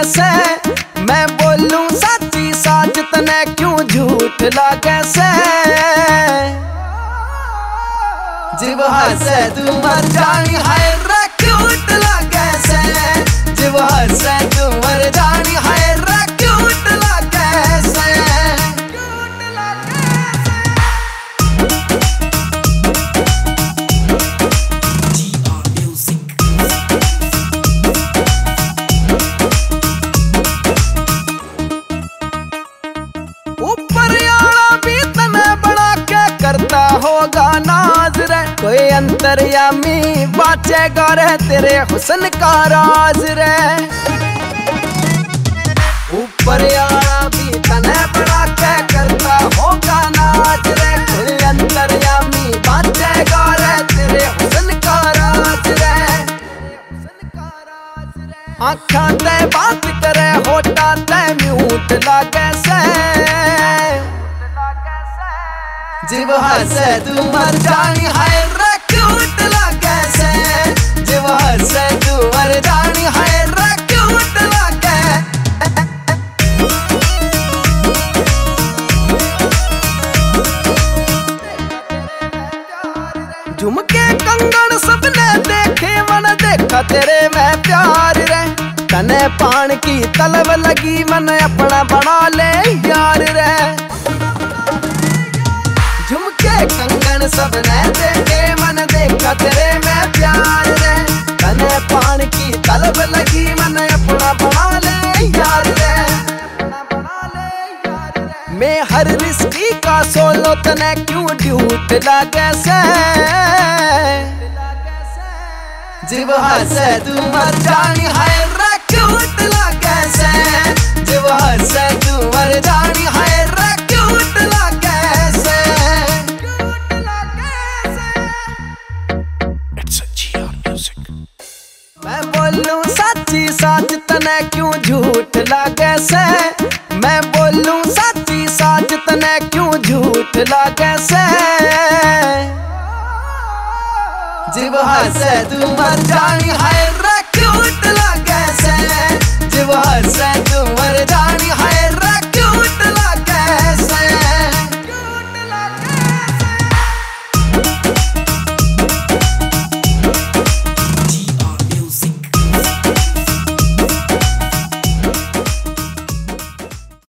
से। मैं बोलूं सच्ची साच तने क्यों झूठ लागे से। जिब हसे तू मर जानी हाय रे क्यूट लागे से। जिब हसे तू मर जानी हाय रे क्यूट लागे से। ऊपर यारा भी तने बड़ा के करता होगा नाज रे। कोई अंतर्यामी बाचेगा रे तेरे हुस्न का राज रे। ऊपर यारा भी तने बड़ा के करता होगा नाज रे। कोई अंतर्यामी बाचेगा रे तेरे हुस्न का राज रे। आँखां ते बात करे होठा ते म्यूट लागे से। जिब हसे तू मर जानी हाय रे क्यूट लागे से। जिब हसे तू मर जानी हाय रे क्यूट लागे। झुमके कंगन सबने देखे मन देखा तेरे में प्यार रे। तने पान की तलब लगी मन अपना बना ले यार रे। झुमके कंगन सबने देखे मन देखा तेरे में प्यार रे। तने पान की तलब लगी मन अपना बना ले यार रे। मैं हर रिस्की का सोलो तने क्यों ड्यूट लागे से। जिब हसे तू मर जानी हाय रे क्यूट लागे से। जिब हसे तू मर जानी हाय रे क्यूट लागे से। मैं बोलूं सच्ची साच तने क्यों झूठ लागे से। मैं बोलूं सच्ची साच तने क्यों झूठ लागे से। जिब हसे तू मर जानी हाय